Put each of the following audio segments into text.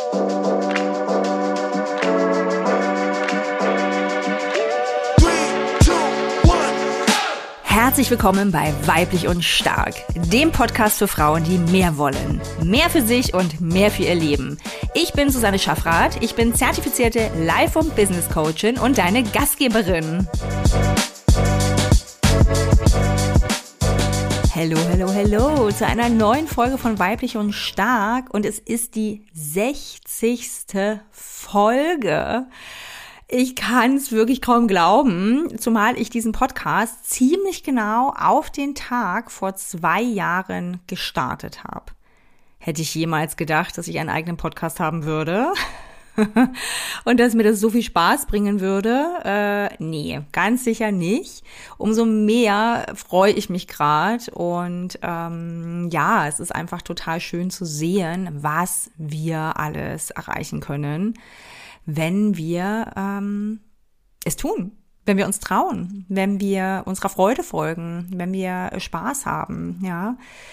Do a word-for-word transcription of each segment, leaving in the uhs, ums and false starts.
Herzlich willkommen bei Weiblich und Stark, dem Podcast für Frauen, die mehr wollen. Mehr für sich und mehr für ihr Leben. Ich bin Susanne Schaffrath, ich bin zertifizierte Life- und Business-Coachin und deine Gastgeberin. Hallo, hallo, hallo zu einer neuen Folge von Weiblich und Stark und es ist die sechzigste Folge. Ich kann es wirklich kaum glauben, zumal ich diesen Podcast ziemlich genau auf den Tag vor zwei Jahren gestartet habe. Hätte ich jemals gedacht, dass ich einen eigenen Podcast haben würde und dass mir das so viel Spaß bringen würde? Äh, nee, ganz sicher nicht. Umso mehr freue ich mich gerade und ähm, ja, es ist einfach total schön zu sehen, was wir alles erreichen können, wenn wir ähm, es tun, wenn wir uns trauen, wenn wir unserer Freude folgen, wenn wir Spaß haben, ja.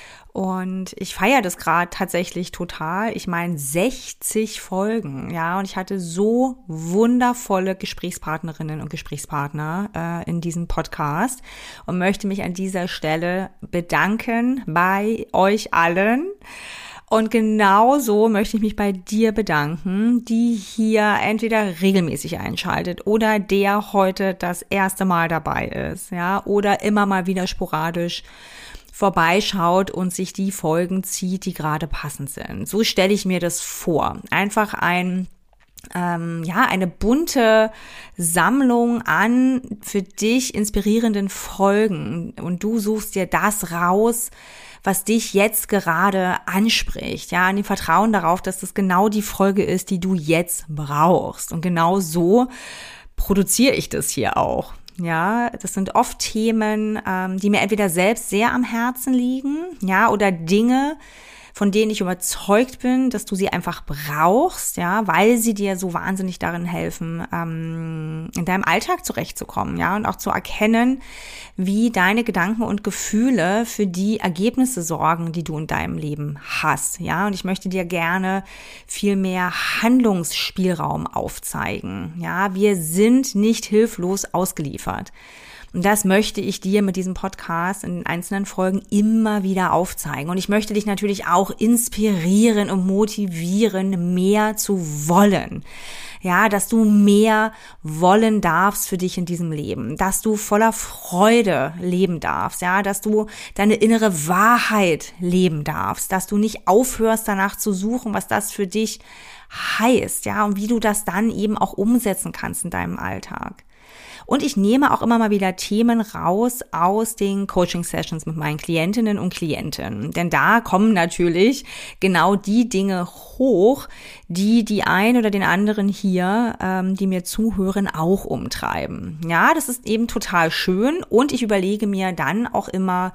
Und ich feiere das gerade tatsächlich total. Ich meine sechzig Folgen, ja. Und ich hatte so wundervolle Gesprächspartnerinnen und Gesprächspartner äh, in diesem Podcast und möchte mich an dieser Stelle bedanken bei euch allen. Und genauso möchte ich mich bei dir bedanken, die hier entweder regelmäßig einschaltet oder der heute das erste Mal dabei ist, ja, oder immer mal wieder sporadisch vorbeischaut und sich die Folgen zieht, die gerade passend sind. So stelle ich mir das vor. Einfach ein Ähm, ja, eine bunte Sammlung an für dich inspirierenden Folgen und du suchst dir das raus, was dich jetzt gerade anspricht, ja, an dem Vertrauen darauf, dass das genau die Folge ist, die du jetzt brauchst. Und genau so produziere ich das hier auch. Ja, das sind oft Themen, ähm, die mir entweder selbst sehr am Herzen liegen, ja, oder Dinge, von denen ich überzeugt bin, dass du sie einfach brauchst, ja, weil sie dir so wahnsinnig darin helfen, ähm, in deinem Alltag zurechtzukommen, ja, und auch zu erkennen, wie deine Gedanken und Gefühle für die Ergebnisse sorgen, die du in deinem Leben hast, ja, und ich möchte dir gerne viel mehr Handlungsspielraum aufzeigen, ja, wir sind nicht hilflos ausgeliefert. Und das möchte ich dir mit diesem Podcast in den einzelnen Folgen immer wieder aufzeigen. Und ich möchte dich natürlich auch inspirieren und motivieren, mehr zu wollen. Ja, dass du mehr wollen darfst für dich in diesem Leben, dass du voller Freude leben darfst, ja, dass du deine innere Wahrheit leben darfst, dass du nicht aufhörst, danach zu suchen, was das für dich heißt, ja, und wie du das dann eben auch umsetzen kannst in deinem Alltag. Und ich nehme auch immer mal wieder Themen raus aus den Coaching-Sessions mit meinen Klientinnen und Klienten. Denn da kommen natürlich genau die Dinge hoch, die die ein oder den anderen hier, ähm, die mir zuhören, auch umtreiben. Ja, das ist eben total schön. Und ich überlege mir dann auch immer,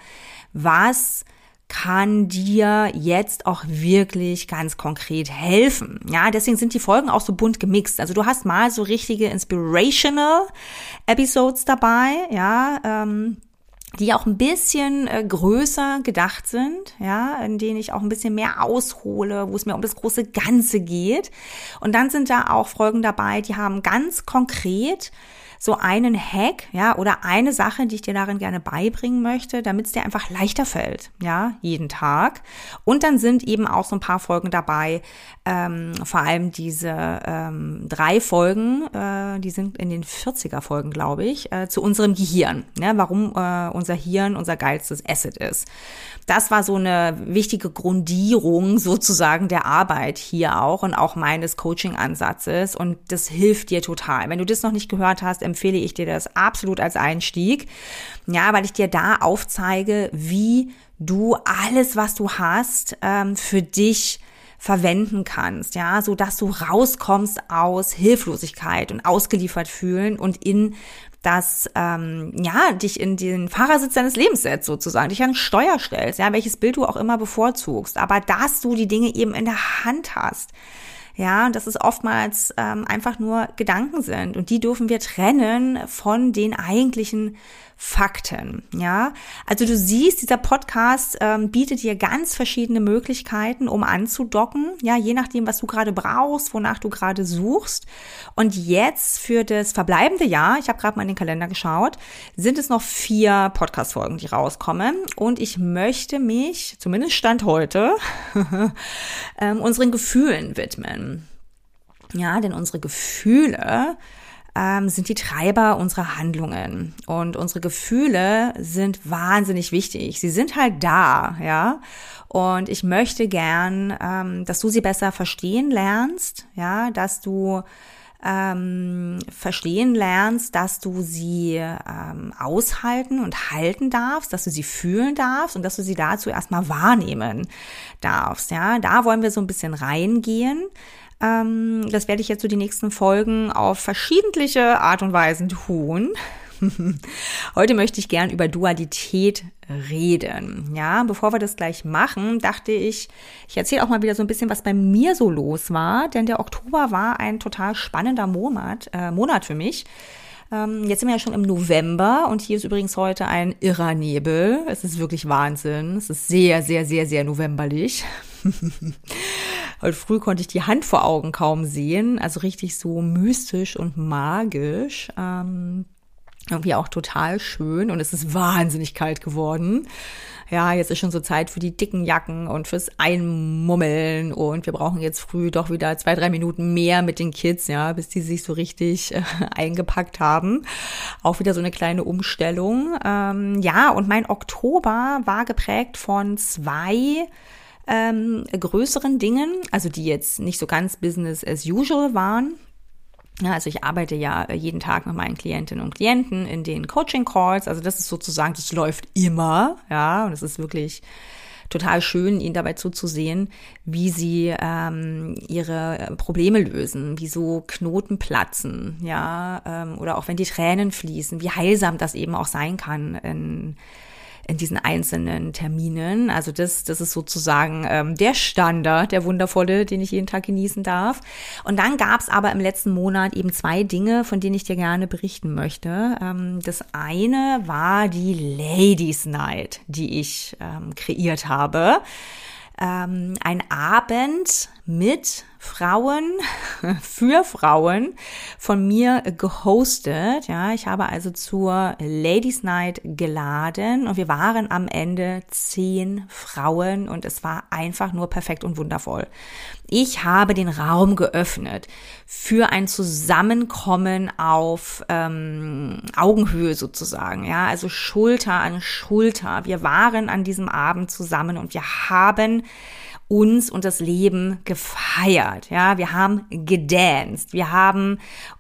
was kann dir jetzt auch wirklich ganz konkret helfen. Ja, deswegen sind die Folgen auch so bunt gemixt. Also du hast mal so richtige inspirational Episodes dabei, ja, ähm, die auch ein bisschen äh, größer gedacht sind, ja, in denen ich auch ein bisschen mehr aushole, wo es mir um das große Ganze geht. Und dann sind da auch Folgen dabei, die haben ganz konkret so einen Hack, ja, oder eine Sache, die ich dir darin gerne beibringen möchte, damit es dir einfach leichter fällt, ja, jeden Tag. Und dann sind eben auch so ein paar Folgen dabei, ähm, vor allem diese ähm, drei Folgen, äh, die sind in den vierziger Folgen, glaube ich, äh, zu unserem Gehirn, ja, warum äh, unser Hirn unser geilstes Asset ist. Das war so eine wichtige Grundierung sozusagen der Arbeit hier auch und auch meines Coaching-Ansatzes und das hilft dir total. Wenn du das noch nicht gehört hast, empfehle ich dir das absolut als Einstieg, ja, weil ich dir da aufzeige, wie du alles, was du hast, ähm, für dich verwenden kannst, ja, so dass du rauskommst aus Hilflosigkeit und ausgeliefert fühlen und in das, ähm, ja, dich in den Fahrersitz deines Lebens setzt sozusagen, dich an Steuer stellst, ja, welches Bild du auch immer bevorzugst, aber dass du die Dinge eben in der Hand hast, Ja, dass es oftmals ähm, einfach nur Gedanken sind und die dürfen wir trennen von den eigentlichen Fakten, ja. Also du siehst, dieser Podcast ähm, bietet dir ganz verschiedene Möglichkeiten, um anzudocken, ja, je nachdem, was du gerade brauchst, wonach du gerade suchst. Und jetzt für das verbleibende Jahr, ich habe gerade mal in den Kalender geschaut, sind es noch vier Podcast-Folgen, die rauskommen. Und ich möchte mich, zumindest Stand heute, ähm, unseren Gefühlen widmen. Ja, denn unsere Gefühle Ähm, sind die Treiber unserer Handlungen. Und unsere Gefühle sind wahnsinnig wichtig. Sie sind halt da, ja. Und ich möchte gern, ähm, dass du sie besser verstehen lernst, ja, dass du ähm, verstehen lernst, dass du sie ähm, aushalten und halten darfst, dass du sie fühlen darfst und dass du sie dazu erstmal wahrnehmen darfst, ja. Da wollen wir so ein bisschen reingehen. Das werde ich jetzt so die nächsten Folgen auf verschiedentliche Art und Weisen tun. Heute möchte ich gern über Dualität reden. Ja, bevor wir das gleich machen, dachte ich, ich erzähle auch mal wieder so ein bisschen, was bei mir so los war, denn der Oktober war ein total spannender Monat, äh, Monat für mich. Ähm, jetzt sind wir ja schon im November und hier ist übrigens heute ein irrer Nebel. Es ist wirklich Wahnsinn. Es ist sehr, sehr, sehr, sehr novemberlich. Heute früh konnte ich die Hand vor Augen kaum sehen, also richtig so mystisch und magisch. Ähm, irgendwie auch total schön und es ist wahnsinnig kalt geworden. Ja, jetzt ist schon so Zeit für die dicken Jacken und fürs Einmummeln und wir brauchen jetzt früh doch wieder zwei, drei Minuten mehr mit den Kids, ja, bis die sich so richtig äh, eingepackt haben. Auch wieder so eine kleine Umstellung. Ähm, ja, und mein Oktober war geprägt von zwei ähm, größeren Dingen, also die jetzt nicht so ganz Business as usual waren. Ja, also ich arbeite ja jeden Tag mit meinen Klientinnen und Klienten in den Coaching-Calls. Also das ist sozusagen, das läuft immer, ja, und es ist wirklich total schön, ihnen dabei zuzusehen, wie sie ähm, ihre Probleme lösen, wie so Knoten platzen, ja, ähm, oder auch wenn die Tränen fließen, wie heilsam das eben auch sein kann in in diesen einzelnen Terminen. Also das, das ist sozusagen ähm, der Standard, der wundervolle, den ich jeden Tag genießen darf. Und dann gab es aber im letzten Monat eben zwei Dinge, von denen ich dir gerne berichten möchte. Ähm, das eine war die Ladies Night, die ich ähm, kreiert habe. Ähm, ein Abend mit Frauen, für Frauen, von mir gehostet. Ja, ich habe also zur Ladies Night geladen und wir waren am Ende zehn Frauen und es war einfach nur perfekt und wundervoll. Ich habe den Raum geöffnet für ein Zusammenkommen auf ähm, Augenhöhe sozusagen, ja, also Schulter an Schulter. Wir waren an diesem Abend zusammen und wir haben uns und das Leben gefeiert, ja, wir haben gedanced, wir haben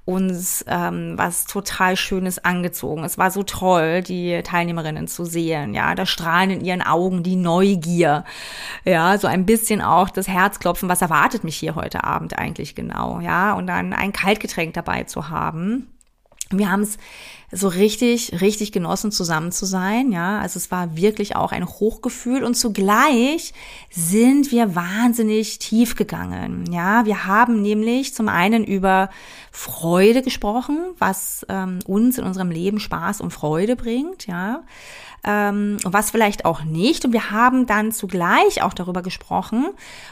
uns ähm, was total Schönes angezogen. Es war so toll, die Teilnehmerinnen zu sehen, ja, da strahlen in ihren Augen die Neugier, ja, so ein bisschen auch das Herzklopfen, was erwartet mich hier heute Abend eigentlich genau, ja, und dann ein Kaltgetränk dabei zu haben. Wir haben es so richtig, richtig genossen, zusammen zu sein, ja, also es war wirklich auch ein Hochgefühl und zugleich sind wir wahnsinnig tief gegangen, ja, wir haben nämlich zum einen über Freude gesprochen, was ähm, uns in unserem Leben Spaß und Freude bringt, ja, ähm, was vielleicht auch nicht. Und wir haben dann zugleich auch darüber gesprochen,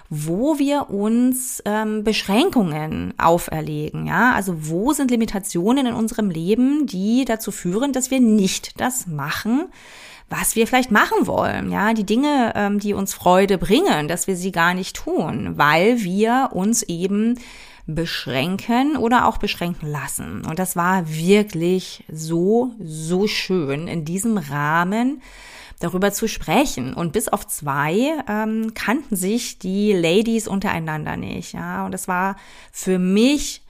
wo wir uns ähm, Beschränkungen auferlegen, ja, also wo sind Limitationen in unserem Leben, die dazu führen, dass wir nicht das machen, was wir vielleicht machen wollen, ja, die Dinge, ähm, die uns Freude bringen, dass wir sie gar nicht tun, weil wir uns eben beschränken oder auch beschränken lassen. Und das war wirklich so, so schön, in diesem Rahmen darüber zu sprechen. Und bis auf zwei ähm, kannten sich die Ladies untereinander nicht, ja, und es war für mich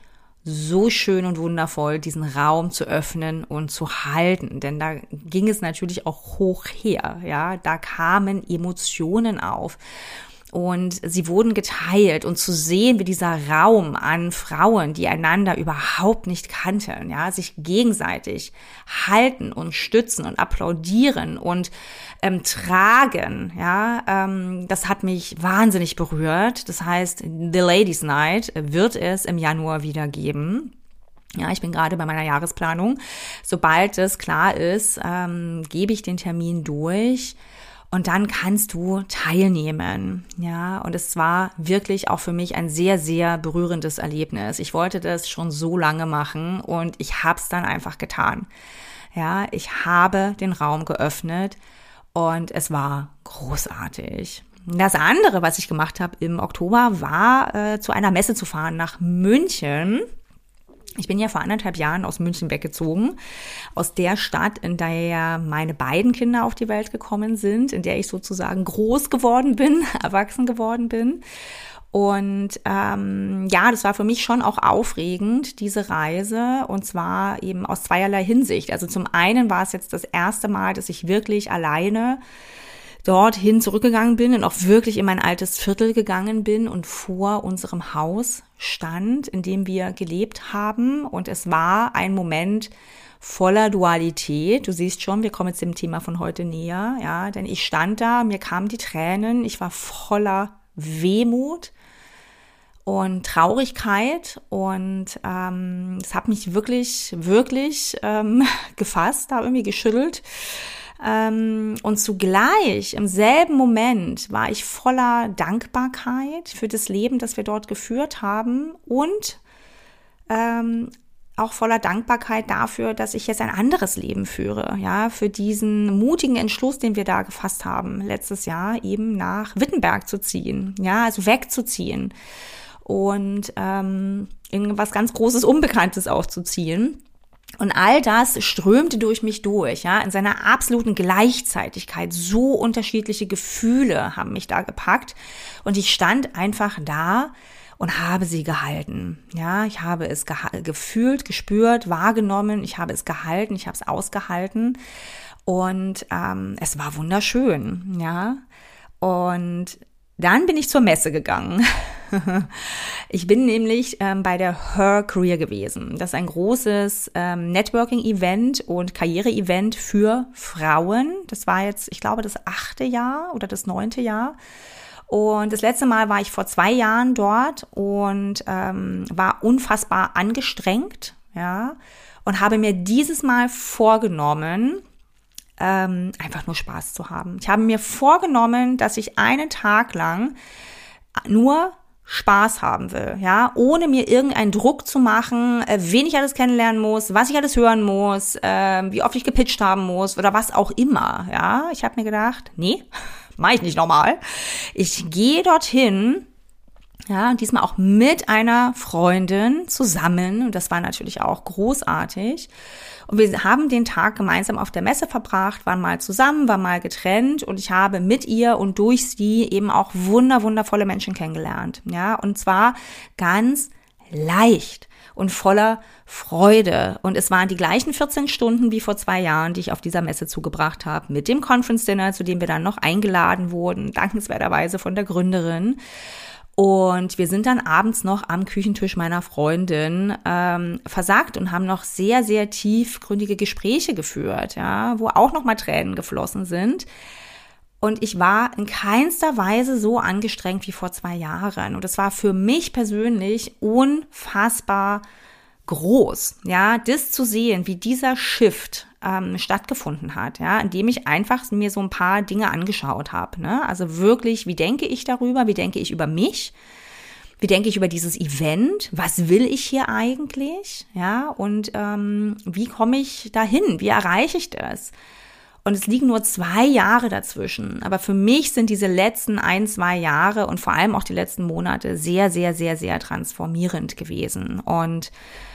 so schön und wundervoll, diesen Raum zu öffnen und zu halten, denn da ging es natürlich auch hoch her, ja, da kamen Emotionen auf. Und sie wurden geteilt und zu sehen, wie dieser Raum an Frauen, die einander überhaupt nicht kannten, ja, sich gegenseitig halten und stützen und applaudieren und ähm, tragen, ja, ähm, das hat mich wahnsinnig berührt. Das heißt, The Ladies Night wird es im Januar wieder geben. Ja, ich bin gerade bei meiner Jahresplanung. Sobald es klar ist, ähm, gebe ich den Termin durch. Und dann kannst du teilnehmen, ja. Und es war wirklich auch für mich ein sehr, sehr berührendes Erlebnis. Ich wollte das schon so lange machen und ich habe es dann einfach getan. Ja, ich habe den Raum geöffnet und es war großartig. Das andere, was ich gemacht habe im Oktober, war äh, zu einer Messe zu fahren nach München. Ich bin ja vor anderthalb Jahren aus München weggezogen, aus der Stadt, in der meine beiden Kinder auf die Welt gekommen sind, in der ich sozusagen groß geworden bin, erwachsen geworden bin. Und ähm, ja, das war für mich schon auch aufregend, diese Reise, und zwar eben aus zweierlei Hinsicht. Also zum einen war es jetzt das erste Mal, dass ich wirklich alleine dorthin zurückgegangen bin und auch wirklich in mein altes Viertel gegangen bin und vor unserem Haus stand, in dem wir gelebt haben. Und es war ein Moment voller Dualität. Du siehst schon, wir kommen jetzt dem Thema von heute näher, ja, denn ich stand da, mir kamen die Tränen, ich war voller Wehmut und Traurigkeit und ähm, es hat mich wirklich, wirklich ähm, gefasst, da irgendwie geschüttelt. Und zugleich, im selben Moment, war ich voller Dankbarkeit für das Leben, das wir dort geführt haben und ähm, auch voller Dankbarkeit dafür, dass ich jetzt ein anderes Leben führe, ja, für diesen mutigen Entschluss, den wir da gefasst haben, letztes Jahr eben nach Wittenberg zu ziehen, ja, also wegzuziehen und ähm, in was ganz Großes, Unbekanntes auch zu ziehen. Und all das strömte durch mich durch, ja, in seiner absoluten Gleichzeitigkeit. So unterschiedliche Gefühle haben mich da gepackt. Und ich stand einfach da und habe sie gehalten. Ja, ich habe es geha- gefühlt, gespürt, wahrgenommen. Ich habe es gehalten, ich habe es ausgehalten. Und ähm, es war wunderschön, ja. Und dann bin ich zur Messe gegangen. Ich bin nämlich ähm, bei der Her Career gewesen. Das ist ein großes ähm, Networking-Event und Karriere-Event für Frauen. Das war jetzt, ich glaube, das achte Jahr oder das neunte Jahr. Und das letzte Mal war ich vor zwei Jahren dort und ähm, war unfassbar angestrengt, ja, und habe mir dieses Mal vorgenommen, ähm, einfach nur Spaß zu haben. Ich habe mir vorgenommen, dass ich einen Tag lang nur Spaß haben will, ja, ohne mir irgendeinen Druck zu machen, äh, wen ich alles kennenlernen muss, was ich alles hören muss, äh, wie oft ich gepitcht haben muss oder was auch immer, ja. Ich habe mir gedacht, nee, mache ich nicht normal. Ich gehe dorthin, ja, und diesmal auch mit einer Freundin zusammen, und das war natürlich auch großartig. Und wir haben den Tag gemeinsam auf der Messe verbracht, waren mal zusammen, waren mal getrennt und ich habe mit ihr und durch sie eben auch wunder, wundervolle Menschen kennengelernt. Ja, und zwar ganz leicht und voller Freude. Und es waren die gleichen vierzehn Stunden wie vor zwei Jahren, die ich auf dieser Messe zugebracht habe, mit dem Conference Dinner, zu dem wir dann noch eingeladen wurden, dankenswerterweise von der Gründerin. Und wir sind dann abends noch am Küchentisch meiner Freundin ähm, versackt und haben noch sehr, sehr tiefgründige Gespräche geführt, ja, wo auch noch mal Tränen geflossen sind. Und ich war in keinster Weise so angestrengt wie vor zwei Jahren. Und es war für mich persönlich unfassbar groß, ja, das zu sehen, wie dieser Shift ähm, stattgefunden hat, ja, indem ich einfach mir so ein paar Dinge angeschaut habe, ne, also wirklich, wie denke ich darüber, wie denke ich über mich, wie denke ich über dieses Event, was will ich hier eigentlich, ja, und ähm, wie komme ich dahin, wie erreiche ich das? Und es liegen nur zwei Jahre dazwischen, aber für mich sind diese letzten ein, zwei Jahre und vor allem auch die letzten Monate sehr, sehr, sehr, sehr transformierend gewesen. Und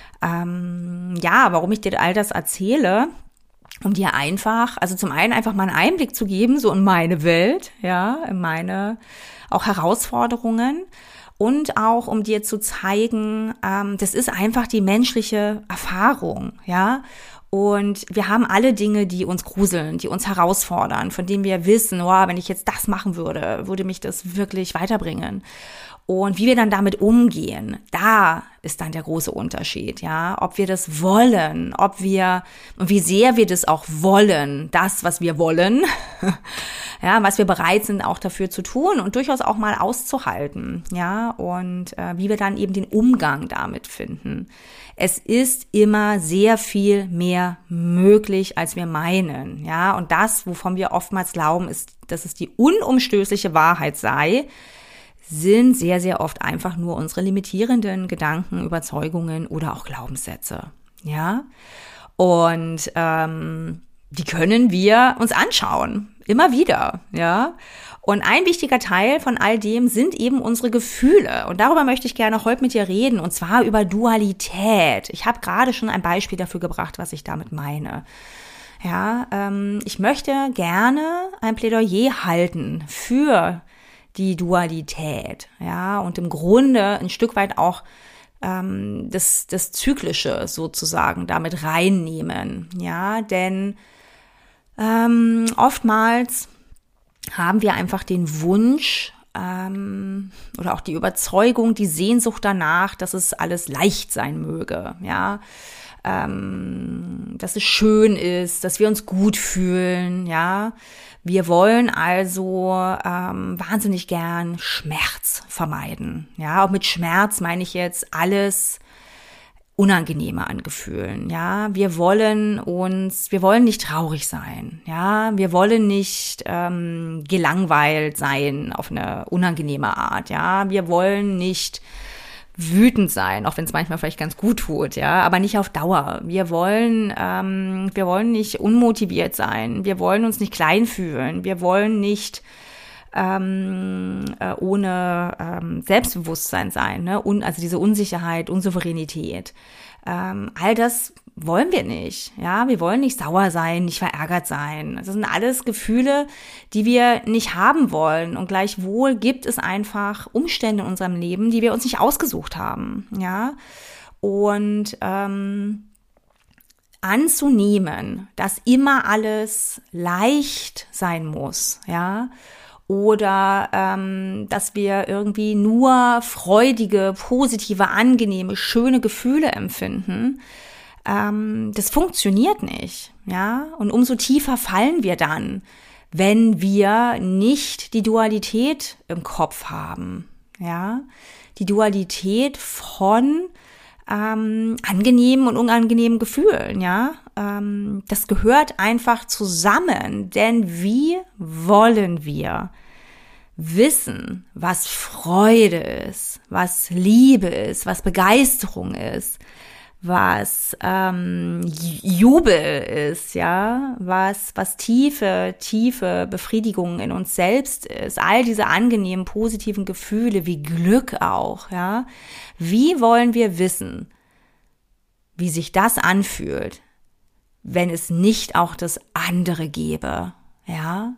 ähm, ja, warum ich dir all das erzähle, um dir einfach, also zum einen einfach mal einen Einblick zu geben, so in meine Welt, ja, in meine auch Herausforderungen und auch um dir zu zeigen, ähm, das ist einfach die menschliche Erfahrung, ja. Und wir haben alle Dinge, die uns gruseln, die uns herausfordern, von denen wir wissen, oh, wenn ich jetzt das machen würde, würde mich das wirklich weiterbringen. Und wie wir dann damit umgehen, da ist dann der große Unterschied, ja, ob wir das wollen, ob wir, und wie sehr wir das auch wollen, das, was wir wollen, ja, was wir bereit sind auch dafür zu tun und durchaus auch mal auszuhalten, ja, und äh, wie wir dann eben den Umgang damit finden. Es ist immer sehr viel mehr möglich, als wir meinen, ja, und das, wovon wir oftmals glauben, ist, dass es die unumstößliche Wahrheit sei, sind sehr, sehr oft einfach nur unsere limitierenden Gedanken, Überzeugungen oder auch Glaubenssätze, ja. Und ähm, die können wir uns anschauen, immer wieder, ja. Und ein wichtiger Teil von all dem sind eben unsere Gefühle. Und darüber möchte ich gerne heute mit dir reden, und zwar über Dualität. Ich habe gerade schon ein Beispiel dafür gebracht, was ich damit meine. Ja, ähm, ich möchte gerne ein Plädoyer halten für die Dualität, ja, und im Grunde ein Stück weit auch ähm, das, das Zyklische sozusagen damit reinnehmen, ja, denn ähm, oftmals haben wir einfach den Wunsch ähm, oder auch die Überzeugung, die Sehnsucht danach, dass es alles leicht sein möge, ja, ähm, dass es schön ist, dass wir uns gut fühlen, ja. Wir wollen also ähm, wahnsinnig gern Schmerz vermeiden. Ja, und mit Schmerz meine ich jetzt alles Unangenehme an Gefühlen. Ja, wir wollen uns, wir wollen nicht traurig sein. Ja, wir wollen nicht ähm, gelangweilt sein auf eine unangenehme Art. Ja, wir wollen nicht wütend sein, auch wenn es manchmal vielleicht ganz gut tut, ja, aber nicht auf Dauer. Wir wollen, ähm, wir wollen nicht unmotiviert sein. Wir wollen uns nicht klein fühlen. Wir wollen nicht ähm, äh, ohne ähm, Selbstbewusstsein sein, ne? Un- also diese Unsicherheit, Unsouveränität. Ähm, all das wollen wir nicht, ja, wir wollen nicht sauer sein, nicht verärgert sein. Das sind alles Gefühle, die wir nicht haben wollen, und gleichwohl gibt es einfach Umstände in unserem Leben, die wir uns nicht ausgesucht haben, ja, und ähm, anzunehmen, dass immer alles leicht sein muss, ja, oder ähm, dass wir irgendwie nur freudige, positive, angenehme, schöne Gefühle empfinden, ähm, das funktioniert nicht, ja. Und umso tiefer fallen wir dann, wenn wir nicht die Dualität im Kopf haben, ja. Die Dualität von ähm, angenehmen und unangenehmen Gefühlen, ja. Ähm, das gehört einfach zusammen, denn wie wollen wir wissen, was Freude ist, was Liebe ist, was Begeisterung ist, was ähm, Jubel ist, ja, was was tiefe, tiefe Befriedigung in uns selbst ist, all diese angenehmen, positiven Gefühle wie Glück auch, ja. Wie wollen wir wissen, wie sich das anfühlt, wenn es nicht auch das andere gäbe, ja?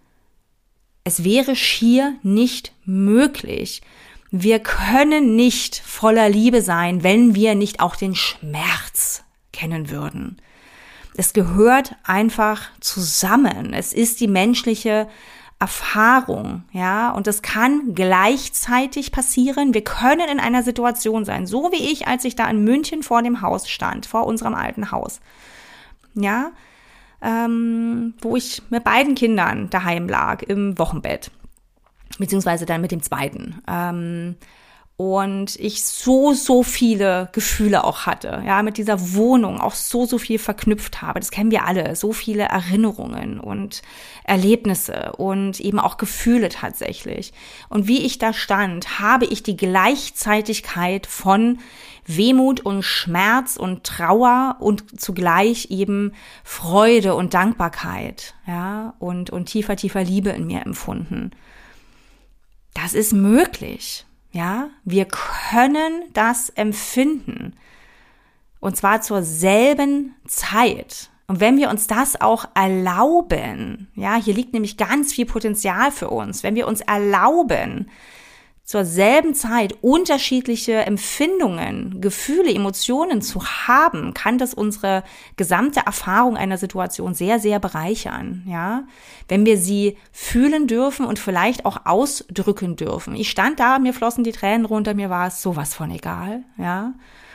Es wäre schier nicht möglich. Wir können nicht voller Liebe sein, wenn wir nicht auch den Schmerz kennen würden. Es gehört einfach zusammen. Es ist die menschliche Erfahrung, ja, und das kann gleichzeitig passieren. Wir können in einer Situation sein, so wie ich, als ich da in München vor dem Haus stand, vor unserem alten Haus, ja, ähm, wo ich mit beiden Kindern daheim lag im Wochenbett, beziehungsweise dann mit dem zweiten. Ähm, und ich so, so viele Gefühle auch hatte, ja, mit dieser Wohnung auch so, so viel verknüpft habe. Das kennen wir alle, so viele Erinnerungen und Erlebnisse und eben auch Gefühle tatsächlich. Und wie ich da stand, habe ich die Gleichzeitigkeit von Wehmut und Schmerz und Trauer und zugleich eben Freude und Dankbarkeit, ja, und, und tiefer, tiefer Liebe in mir empfunden. Das ist möglich, ja. Wir können das empfinden. Und zwar zur selben Zeit. Und wenn wir uns das auch erlauben, ja, hier liegt nämlich ganz viel Potenzial für uns, wenn wir uns erlauben, zur selben Zeit unterschiedliche Empfindungen, Gefühle, Emotionen zu haben, kann das unsere gesamte Erfahrung einer Situation sehr, sehr bereichern, ja. Wenn wir sie fühlen dürfen und vielleicht auch ausdrücken dürfen. Ich stand da, mir flossen die Tränen runter, mir war es sowas von egal, ja.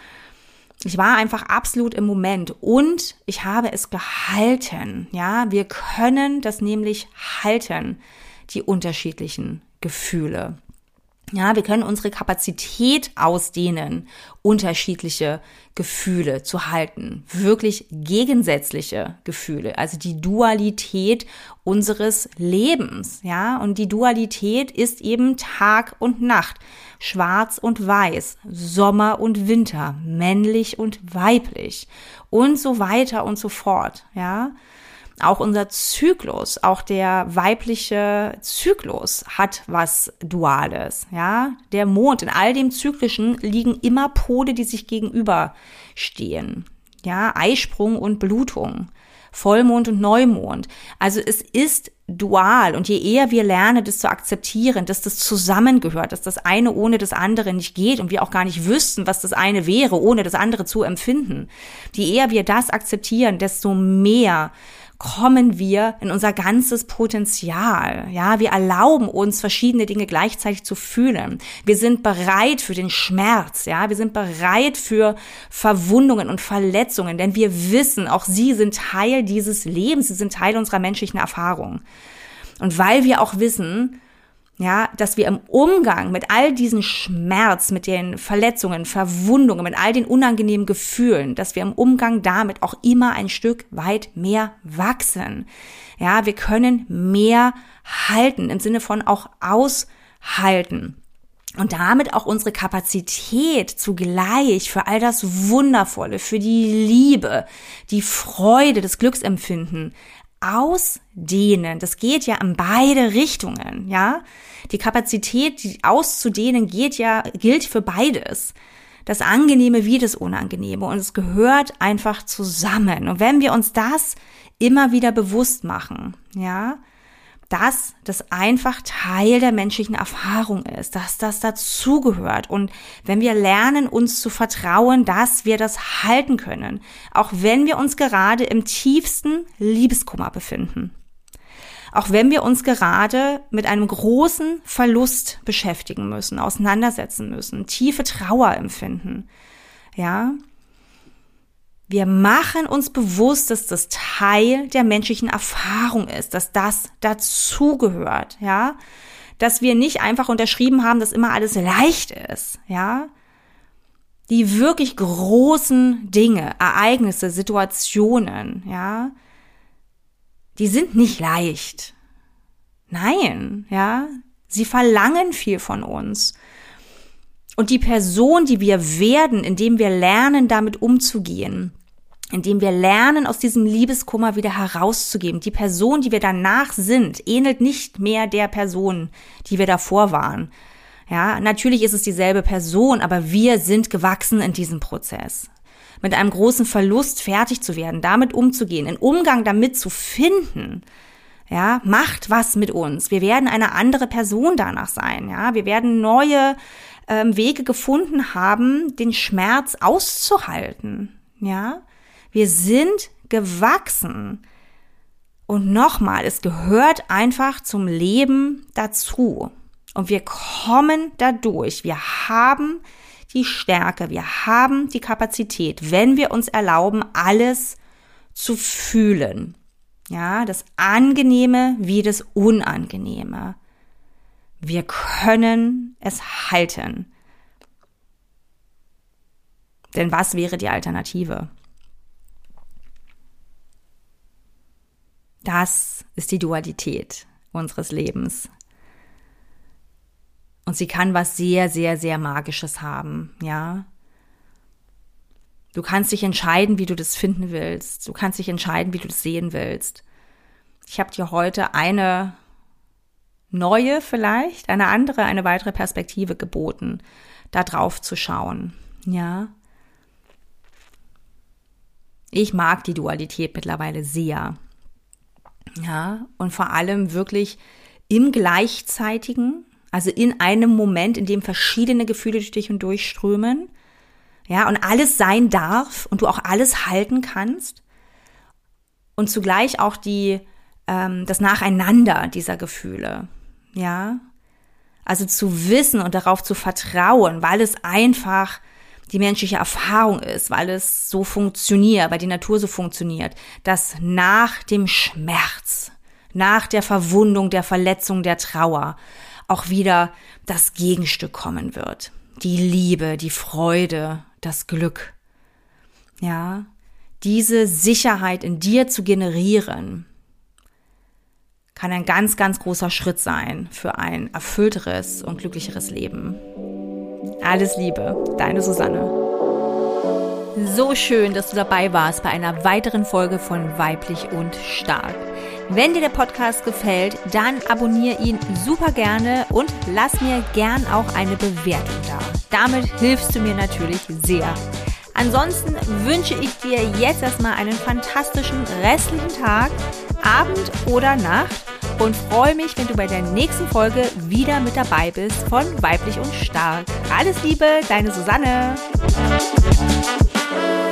Ich war einfach absolut im Moment und ich habe es gehalten, ja. Wir können das nämlich halten, die unterschiedlichen Gefühle. Ja, wir können unsere Kapazität ausdehnen, unterschiedliche Gefühle zu halten, wirklich gegensätzliche Gefühle, also die Dualität unseres Lebens, ja, und die Dualität ist eben Tag und Nacht, schwarz und weiß, Sommer und Winter, männlich und weiblich und so weiter und so fort, ja. Auch unser Zyklus, auch der weibliche Zyklus hat was Duales, ja. Der Mond, in all dem Zyklischen liegen immer Pole, die sich gegenüberstehen, ja. Eisprung und Blutung, Vollmond und Neumond. Also es ist dual und je eher wir lernen, das zu akzeptieren, dass das zusammengehört, dass das eine ohne das andere nicht geht und wir auch gar nicht wüssten, was das eine wäre, ohne das andere zu empfinden. Je eher wir das akzeptieren, desto mehr kommen wir in unser ganzes Potenzial. Ja, wir erlauben uns, verschiedene Dinge gleichzeitig zu fühlen. Wir sind bereit für den Schmerz. Ja, wir sind bereit für Verwundungen und Verletzungen, denn wir wissen, auch sie sind Teil dieses Lebens. Sie sind Teil unserer menschlichen Erfahrung. Und weil wir auch wissen, ja, dass wir im Umgang mit all diesen Schmerz, mit den Verletzungen, Verwundungen, mit all den unangenehmen Gefühlen, dass wir im Umgang damit auch immer ein Stück weit mehr wachsen. Ja, wir können mehr halten, im Sinne von auch aushalten. Und damit auch unsere Kapazität zugleich für all das Wundervolle, für die Liebe, die Freude, das Glücksempfinden ausdehnen. Das geht ja in beide Richtungen, ja. Die Kapazität, die auszudehnen, geht ja, gilt für beides. Das Angenehme wie das Unangenehme. Und es gehört einfach zusammen. Und wenn wir uns das immer wieder bewusst machen, ja, dass das einfach Teil der menschlichen Erfahrung ist, dass das dazugehört. Und wenn wir lernen, uns zu vertrauen, dass wir das halten können, auch wenn wir uns gerade im tiefsten Liebeskummer befinden, auch wenn wir uns gerade mit einem großen Verlust beschäftigen müssen, auseinandersetzen müssen, tiefe Trauer empfinden, ja, wir machen uns bewusst, dass das Teil der menschlichen Erfahrung ist, dass das dazugehört, ja, dass wir nicht einfach unterschrieben haben, dass immer alles leicht ist, ja. Die wirklich großen Dinge, Ereignisse, Situationen, ja, die sind nicht leicht. Nein, ja, sie verlangen viel von uns. Und die Person, die wir werden, indem wir lernen, damit umzugehen, indem wir lernen, aus diesem Liebeskummer wieder herauszugeben, die Person, die wir danach sind, ähnelt nicht mehr der Person, die wir davor waren. Ja, natürlich ist es dieselbe Person, aber wir sind gewachsen in diesem Prozess. Mit einem großen Verlust fertig zu werden, damit umzugehen, einen Umgang damit zu finden, ja, macht was mit uns. Wir werden eine andere Person danach sein, ja, wir werden neue ähm, Wege gefunden haben, den Schmerz auszuhalten, ja. Wir sind gewachsen. Und nochmal, es gehört einfach zum Leben dazu. Und wir kommen dadurch. Wir haben die Stärke, wir haben die Kapazität, wenn wir uns erlauben, alles zu fühlen. Ja, das Angenehme wie das Unangenehme. Wir können es halten. Denn was wäre die Alternative? Das ist die Dualität unseres Lebens. Und sie kann was sehr, sehr, sehr Magisches haben, ja. Du kannst dich entscheiden, wie du das finden willst. Du kannst dich entscheiden, wie du das sehen willst. Ich habe dir heute eine neue vielleicht, eine andere, eine weitere Perspektive geboten, da drauf zu schauen, ja. Ich mag die Dualität mittlerweile sehr. Ja, und vor allem wirklich im Gleichzeitigen, Also in einem Moment, in dem verschiedene Gefühle durch dich hindurchströmen, ja, und alles sein darf und du auch alles halten kannst. Und zugleich auch die, ähm, das Nacheinander dieser Gefühle, ja. Also zu wissen und darauf zu vertrauen, weil es einfach die menschliche Erfahrung ist, weil es so funktioniert, weil die Natur so funktioniert, dass nach dem Schmerz, nach der Verwundung, der Verletzung, der Trauer auch wieder das Gegenstück kommen wird. Die Liebe, die Freude, das Glück. Ja, diese Sicherheit in dir zu generieren, kann ein ganz, ganz großer Schritt sein für ein erfüllteres und glücklicheres Leben. Alles Liebe, deine Susanne. So schön, dass du dabei warst bei einer weiteren Folge von Weiblich und Stark. Wenn dir der Podcast gefällt, dann abonniere ihn super gerne und lass mir gern auch eine Bewertung da. Damit hilfst du mir natürlich sehr. Ansonsten wünsche ich dir jetzt erstmal einen fantastischen restlichen Tag, Abend oder Nacht und freue mich, wenn du bei der nächsten Folge wieder mit dabei bist von Weiblich und Stark. Alles Liebe, deine Susanne.